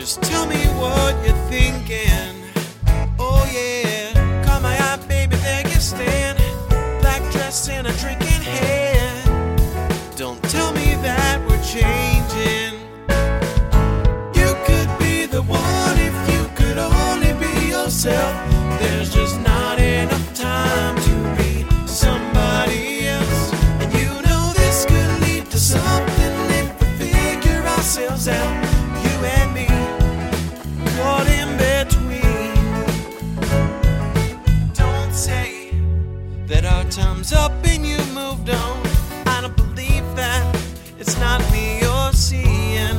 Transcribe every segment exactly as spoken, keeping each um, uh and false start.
Just tell me what you're thinking. Oh yeah, caught my eye, baby, there you stand. Black dress and a drink in hand. Don't tell me that we're changing. You could be the one if you could only be yourself. There's just not enough time to be somebody else. And you know this could lead to something if we figure ourselves out. You and me, caught in between. Don't say that our time's up and you moved on. I don't believe that. It's not me you're seeing.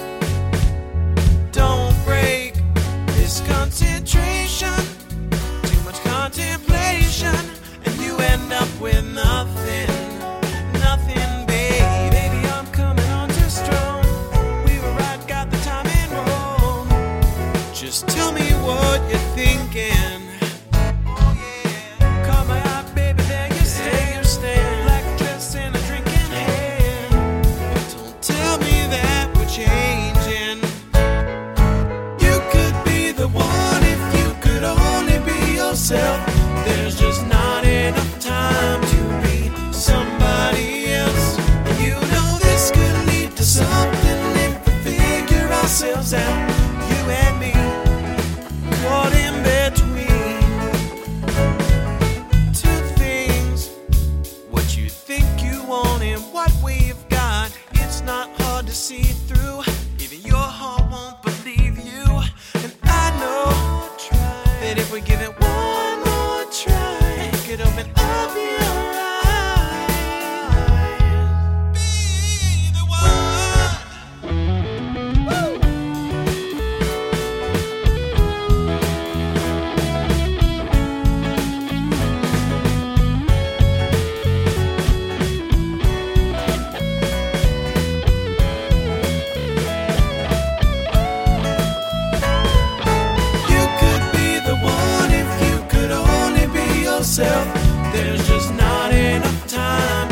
Don't break this concentration. Too much contemplation, and you end up with nothing. Nothing, babe. Baby, I'm coming on too strong. We were right, got the timing wrong. Just tell me what you're thinking. Oh yeah, caught my eye, baby, there you stand. Black dress and a drink in hand. Don't tell me that we're changing. You could be the one if you could only be yourself. There's just not enough time to be somebody else. And you know this could lead to something if we figure ourselves out. You and me, caught in between two things. What you think you want and what we've got, it's not hard to see through. Even your heart won't believe you. And I know that if we give it one more try, it could open up your eyes. Be the one. Woo! You could be the one if you could only be yourself. There's just not enough time